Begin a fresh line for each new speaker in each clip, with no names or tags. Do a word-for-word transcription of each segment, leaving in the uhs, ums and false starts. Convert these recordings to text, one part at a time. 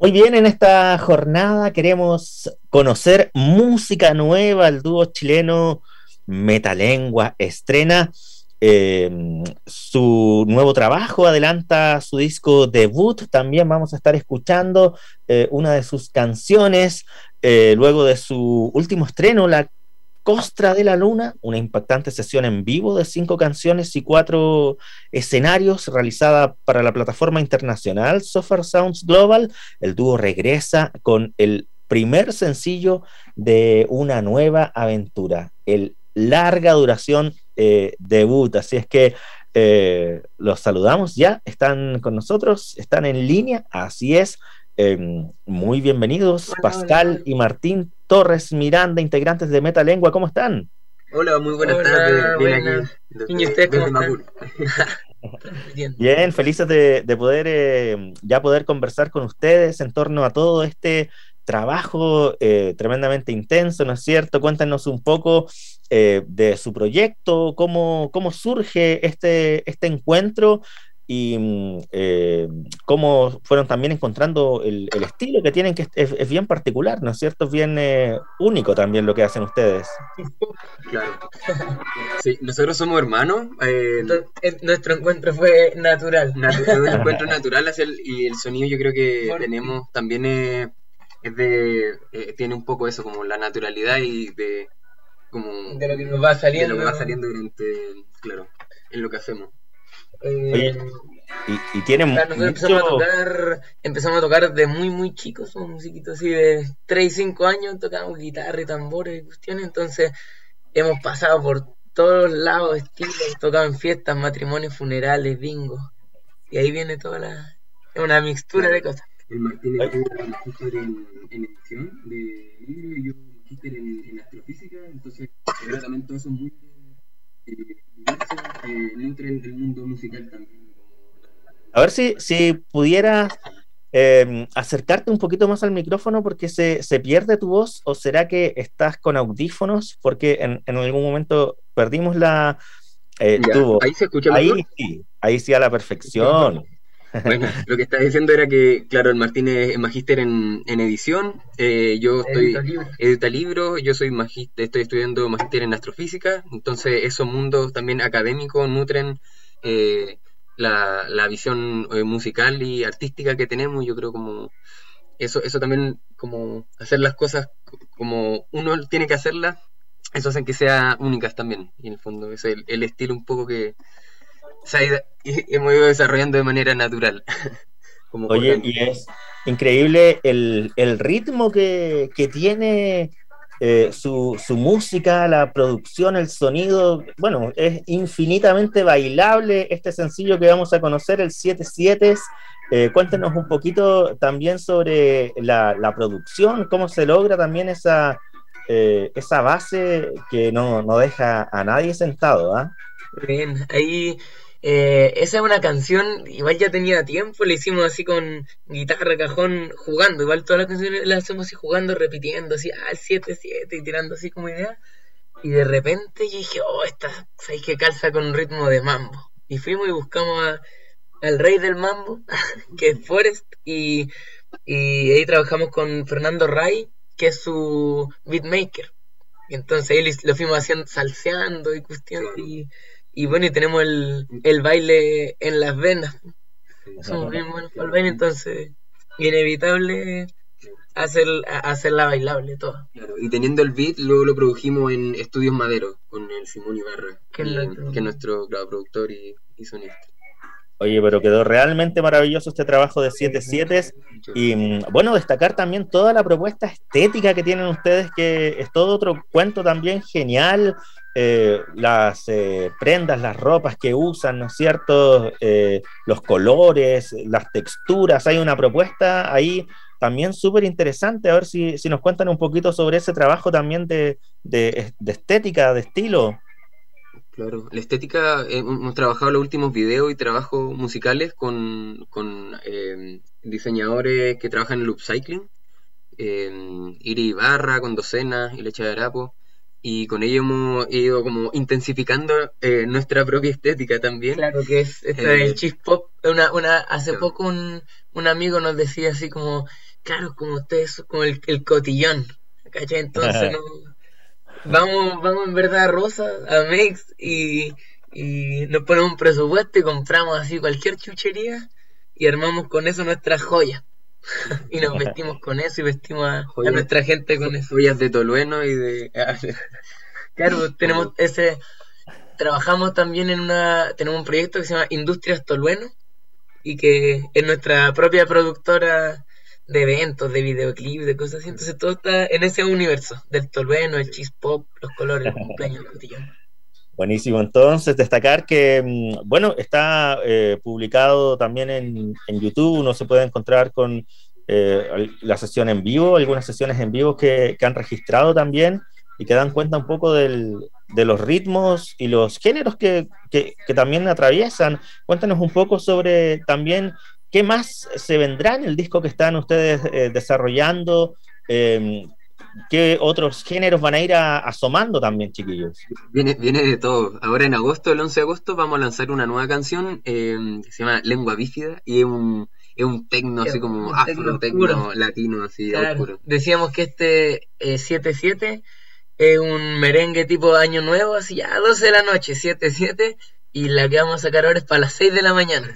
Muy bien, en esta jornada queremos conocer música nueva. El dúo chileno Metalengua estrena eh, su nuevo trabajo, adelanta su disco debut. También vamos a estar escuchando eh, una de sus canciones, eh, luego de su último estreno, La Costra de la Luna, una impactante sesión en vivo de cinco canciones y cuatro escenarios realizada para la plataforma internacional Software Sounds Global. El dúo regresa con el primer sencillo de una nueva aventura, el larga duración eh, debut. Así es que eh, los saludamos ya, están con nosotros, están en línea, así es. Eh, muy bienvenidos,
Hola, hola.
Pascal y Martín Torres Miranda, integrantes de Metalengua, ¿cómo están?
Hola, muy buenas tardes.
Hola,
Bien aquí
buenas. ¿Y
desde,
ustedes cómo
desde
están?
Macul.
Transmitiendo.
Bien, felices de, de poder eh, ya poder conversar con ustedes en torno a todo este trabajo eh, tremendamente intenso, ¿no es cierto? Cuéntanos un poco eh, de su proyecto, cómo, cómo surge este, este encuentro y mm, eh, cómo fueron también encontrando el, el estilo que tienen, que es, es bien particular, ¿no es cierto? Es bien eh, único también lo que hacen ustedes.
Claro. Sí, nosotros somos hermanos. eh,
Entonces, el- nuestro encuentro fue natural.
natu- es un encuentro natural hacia el- y el sonido yo creo que
Por-
tenemos también es, es de eh, tiene un poco eso como la naturalidad y de como
De lo que nos va
de lo que va
saliendo.
saliendo durante, claro, en lo que hacemos.
Oye,
eh,
y, y tienen
claro, nosotros empezamos a
mucho...
tocar, empezamos a tocar de muy, muy chicos, somos musiquitos así de tres y cinco años, tocábamos guitarra y tambores y cuestiones, entonces hemos pasado por todos lados, estilos, tocado en fiestas, matrimonios, funerales, bingo, y ahí viene toda la... es una mixtura de
Claro.
cosas.
El Martín estuvo magíster en, en edición de libros y yo magíster en, en astrofísica, entonces creo también todos esos mundos eh, diversos eh, nutren el mundo musical también.
A ver si, si pudieras eh, acercarte un poquito más al micrófono porque se, se pierde tu voz, o será que estás con audífonos porque en, en algún momento perdimos la eh,
Ya,
tu voz.
ahí se escucha mejor.
Ahí sí, ahí sí a la perfección.
Bueno, lo que estaba diciendo era que, claro, el Martín es magíster en, en edición, eh, yo estoy
Edita libros.
edita libros, yo soy magíster, estoy estudiando magíster en astrofísica, entonces esos mundos también académicos nutren eh, la, la visión eh, musical y artística que tenemos. Yo creo como eso, eso también, como hacer las cosas como uno tiene que hacerlas, eso hace que sean únicas también, y en el fondo es el, el estilo un poco que se ha ido- hemos ido desarrollando de manera natural, como
Oye,
orgánica.
y es increíble el, el ritmo que, que tiene eh, su, su música, la producción, el sonido. Bueno, es infinitamente bailable este sencillo que vamos a conocer, el siete siete. Eh, cuéntenos un poquito también sobre la, la producción, cómo se logra también esa, eh, esa base que no, no deja a nadie sentado, ¿ah?
Bien, ahí eh, esa es una canción, igual ya tenía tiempo, le hicimos así con guitarra, cajón, jugando, igual todas las canciones las hacemos así jugando, repitiendo, así, ah, el siete siete y tirando así como idea, y de repente yo dije, oh, esta, sabéis que calza con un ritmo de mambo, y fuimos y buscamos a- al rey del mambo, que es Forrest, y, y ahí trabajamos con Fernando Ray, que es su beatmaker. Y entonces ahí lo lo fuimos haciendo, salseando y cuestión,
Claro.
y, y bueno, y tenemos el, el baile en las venas.
Sí,
Somos bien buenos para el
claro.
baile, entonces inevitable hacer, hacerla bailable toda.
Claro, y teniendo el beat, luego lo produjimos en Estudios Madero con el Simón Ibarra,
Que es
y-
nuestro-
que es nuestro claro, productor y, y sonista.
Oye, pero quedó realmente maravilloso este trabajo de siete siete. Y mm, bueno, destacar también toda la propuesta estética que tienen ustedes, que es todo otro cuento también genial. Eh, las eh, prendas, las ropas que usan, ¿no es cierto? Eh, los colores, las texturas. Hay una propuesta ahí también súper interesante. A ver si, si nos cuentan un poquito sobre ese trabajo también de, de, de estética, de estilo.
Claro, la estética, eh, hemos trabajado los últimos videos y trabajos musicales con, con eh, diseñadores que trabajan en el upcycling, eh, Iri Ibarra, con Docena y Leche de Arapo, y con ello hemos ido como intensificando eh, nuestra propia estética también.
Claro que es, esto
Eh,
es el cheese pop. Una, una, hace
claro.
poco un, un amigo nos decía así como, claro, como ustedes, como el, el cotillón, ¿cachai? Entonces no, vamos, vamos en verdad a Rosa, a Mex, y, y nos ponemos un presupuesto y compramos así cualquier chuchería y armamos con eso nuestras joyas. Y nos vestimos con eso y vestimos a, a
Joyas,
nuestra gente con eso.
joyas de Tolueno y de...
Claro, tenemos ese, trabajamos también en una, tenemos un proyecto que se llama Industrias Tolueno y que es nuestra propia productora de eventos, de videoclips, de cosas así. Entonces todo está en ese universo del Tolueno, el cheese pop, los colores, el cumpleaños, el cotillón.
Buenísimo, entonces destacar que, mm, bueno, está eh, publicado también en, en YouTube, uno se puede encontrar con eh, la sesión en vivo, algunas sesiones en vivo que, que han registrado también y que dan cuenta un poco del, de los ritmos y los géneros que, que, que también atraviesan. Cuéntanos un poco sobre también qué más se vendrá en el disco que están ustedes eh, desarrollando, eh, qué otros géneros van a ir a, asomando también, chiquillos.
Viene, viene de todo. Ahora en agosto, el once de agosto, vamos a lanzar una nueva canción eh, que se llama Lengua Bífida y es un, es un tecno así como
Un
afro,
tecno
tecno
oscuro.
latino, así
Claro,
oscuro.
decíamos que este eh, siete siete es un merengue tipo año nuevo, así ya doce de la noche, siete siete, y la que vamos a sacar ahora es para las seis de la mañana.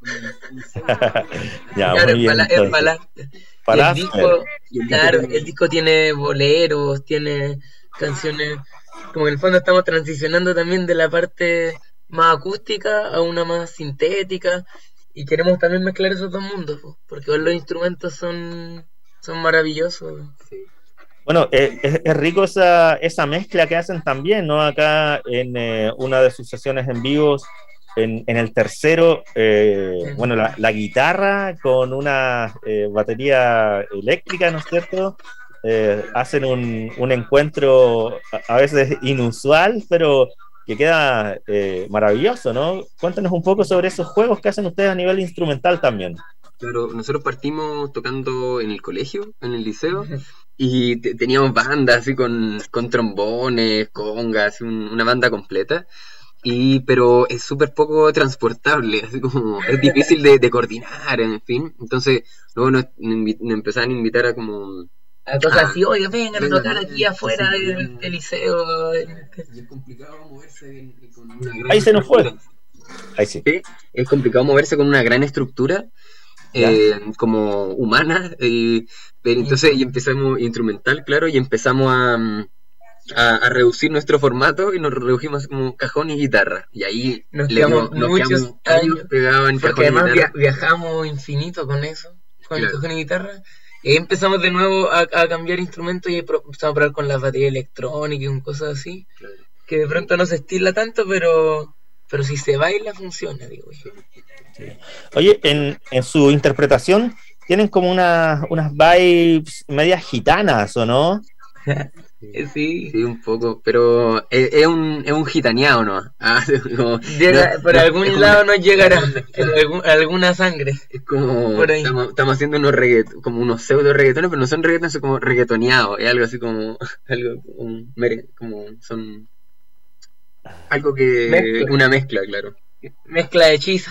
Ya,
Claro,
muy
es
bien.
para, es
Entonces,
para la- y
para
el disco,
Y el
claro,
disco
el disco tiene boleros, tiene canciones, como en el fondo estamos transicionando también de la parte más acústica a una más sintética, y queremos también mezclar esos dos mundos, po, porque igual los instrumentos son, son maravillosos.
sí.
bueno, eh, es, es rico esa, esa mezcla que hacen también, ¿no? Acá en eh, una de sus sesiones en vivos, en, en el tercero, eh, bueno, la, la guitarra con una eh, batería eléctrica, ¿no es cierto? Eh, hacen un, un encuentro a, a veces inusual, pero que queda eh, maravilloso, ¿no? Cuéntanos un poco sobre esos juegos que hacen ustedes a nivel instrumental también.
Claro, nosotros partimos tocando en el colegio, en el liceo, y te- teníamos bandas así con, con trombones, congas, un- una banda completa. Y, pero es súper poco transportable, así como es difícil de, de coordinar, en fin. Entonces, luego nos, nos invi- nos empezaron a invitar a como...
A cosas
Ah,
así, oye, vengan a
venga,
tocar aquí
venga,
afuera
sí,
del,
venga.
del liceo.
Y es complicado moverse en- con una gran
Ahí se nos fue.
estructura.
Ahí sí.
Sí, es complicado moverse con una gran estructura
¿Ya?
eh, como humana, eh, pero entonces y empezamos instrumental, claro, y empezamos a, mm, a, a reducir nuestro formato y nos redujimos así como cajón y guitarra. Y ahí
Nos
le
quedamos
dimos- nos
muchos
quedamos
años,
pegados en
porque
cajón y
además
guitarra.
via- viajamos infinito con eso, con el
Claro.
cajón y guitarra. Y ahí empezamos de nuevo a, a cambiar instrumentos y ahí pro- empezamos a probar con la batería electrónica y con cosas así,
Claro.
que de pronto no se estila tanto, pero, pero si se baila funciona, digo yo.
Oye, en, en su interpretación tienen como una, unas vibes medias gitanas, ¿o no?
Eh, Sí,
Sí, un poco, pero es, es un, es un gitaneado, ¿no? Ah, como-
llega,
no,
por
no,
algún
es como-
lado nos llegará en algún- alguna sangre.
Es como,
Por ahí.
estamos, estamos haciendo unos reggaet- como unos pseudo reggaetones, pero no son reggaetones, son como reggaetoneados, es algo así como, algo como, un mere- como son, algo que,
Mezcla.
una mezcla, claro.
Mezcla de hechiza.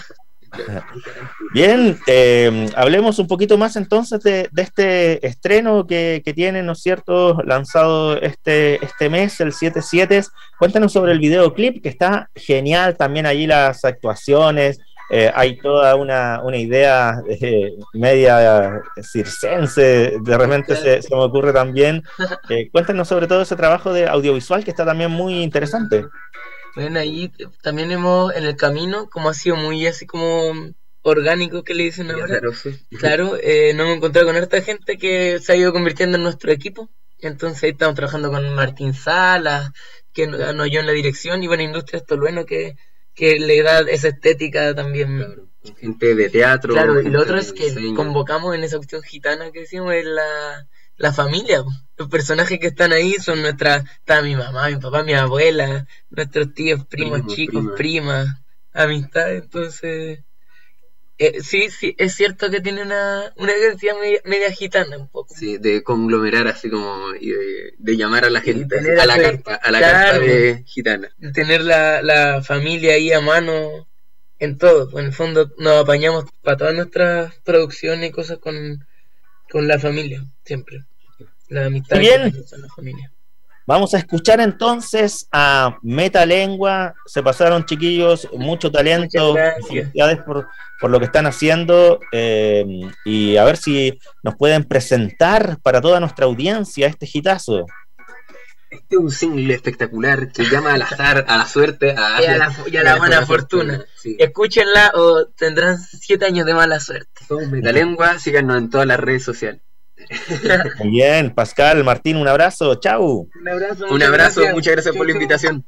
Bien, eh, hablemos un poquito más entonces de, de este estreno que, que tienen, ¿no es cierto?, lanzado este, este mes, el siete siete. Cuéntanos sobre el videoclip, que está genial, también allí las actuaciones, eh, hay toda una, una idea eh, media circense, de repente se, se me ocurre también. Eh, cuéntanos sobre todo ese trabajo de audiovisual que está también muy interesante.
Bueno, ahí también hemos, en el camino, como ha sido muy así como orgánico que le dicen ahora,
Claro, sí.
claro, eh, nos hemos encontrado con harta gente que se ha ido convirtiendo en nuestro equipo. Entonces ahí estamos trabajando con Martín Salas, que nos nos ayudó en la dirección, y bueno, Industrias Tolueno, que, que le da esa estética también.
Claro, con gente de teatro.
Claro, y
gente
lo otro
de
es que
diseño.
convocamos en esa cuestión gitana que decimos, es la, la familia, po. Los personajes que están ahí son nuestra, está mi mamá, mi papá, mi abuela, nuestros tíos, primos,
Primos,
chicos,
primas.
primas, amistades. Entonces, eh, sí, sí, es cierto que tiene una, una identidad media, media gitana un poco.
Sí, de conglomerar así como y de, de llamar a la
Y
gente,
tener
a la
ese-
carta, a la
claro.
carta de gitana.
Tener la, la familia ahí a mano en todo. En el fondo nos apañamos para todas nuestras producciones y cosas con, con la familia, siempre. La amistad
Muy bien.
con la familia.
Vamos a escuchar entonces a Metalengua. Se pasaron, chiquillos, mucho talento.
Muchas gracias.
Felicidades por, por lo que están haciendo. Eh, y a ver si nos pueden presentar para toda nuestra audiencia este hitazo.
Este es un single espectacular que llama al azar, a la suerte, a,
Y a la, y a la buena fortuna.
Sí.
Escúchenla o tendrán siete años de mala suerte.
Somos Metalengua, síganos en todas las redes sociales.
Muy bien, Pascal, Martín, un abrazo. Chau.
Un abrazo.
Un abrazo, muchas gracias por la invitación.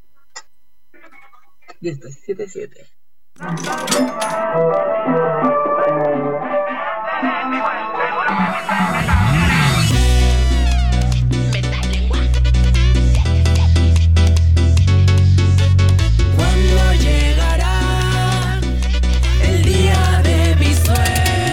Listo, siete siete.
¿Cuándo llegará el día de mi suerte?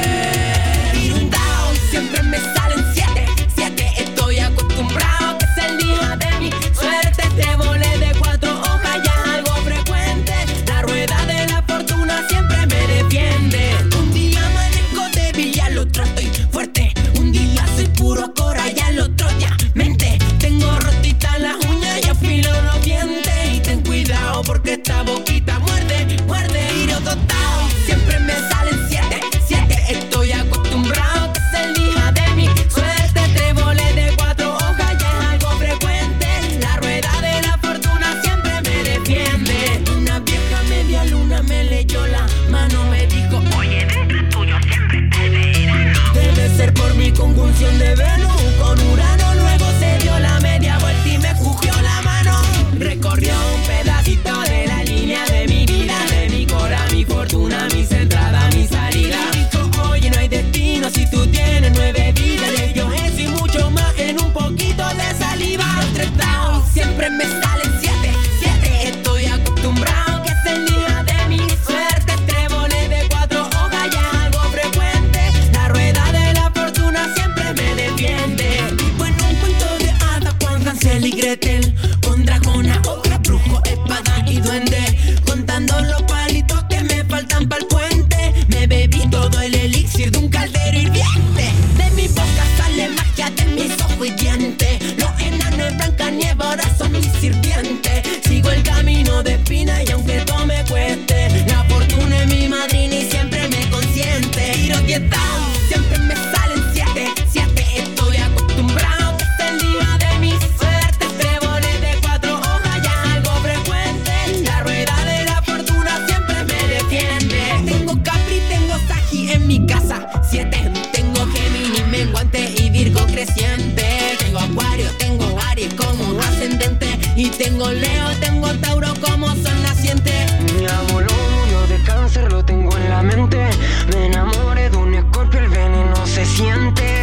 Irundao, siempre me salen siete, siete. Estoy acostumbrado que es el día de mi suerte. Te volé de cuatro hojas, ya algo frecuente. La rueda de la fortuna siempre me defiende. Un día amanezco débil y al otro estoy fuerte. Un día soy puro cora y al otro día mente. Tengo rotitas las uñas y afilo los dientes. Y ten cuidado porque esta boquita muerde, muerde. Y yo dotado, siempre me salen siete, siete. Estoy acostumbrado que es el día de mi suerte. Te volé de cuatro hojas, ya es algo frecuente. La rueda de la fortuna siempre me defiende. Una vieja media luna me leyó la mano, me dijo: oye, dentro tuyo siempre te verán. Debe ser por mi conjunción de Venus con Urano. Luego se dio la media vuelta y me cogió la mano. Recorrió un pedacito de la línea de mi vida, de mi cora, mi fortuna, mis entradas, mi salida. Dijo: oye, no hay destino si tú tienes nueve vidas. De ellos eso y mucho más en un poquito de saliva. Tres dados, siempre me salen siete, siete. Estoy acostumbrado que es el día de mi suerte. Tréboles de cuatro hojas, ya es algo frecuente. La rueda de la fortuna siempre me defiende. Bueno, un cuento de hadas con Hansel y Gretel, con dragona, otra, brujo, espada y duende, contando los palitos que me faltan para el puente. Me bebí todo el elixir de un caldero hirviente. De mi boca sale magia, de mis ojos y dientes. Los enanos en Blancanieves ahora son mis sirvientes. Sigo el camino de espina y aunque todo me cueste, la fortuna es mi madrina y siempre me consiente. Tiro diez dados, siempre me salen siete, siete. Estoy acostumbrado que es el día de mi suerte. Tréboles de cuatro hojas, ya es algo frecuente. La rueda de la fortuna siempre me defiende. Tengo Capri, tengo Sagi en mi casa, siete. Tengo Géminis, menguante y Virgo creciente. Tengo Acuario, tengo Aries como ascendente. Y tengo Leo, tengo Tauro como sol naciente.
Mi abuelo murió de cáncer, lo tengo en la mente. Me enamoré de un escorpio, el veneno se siente.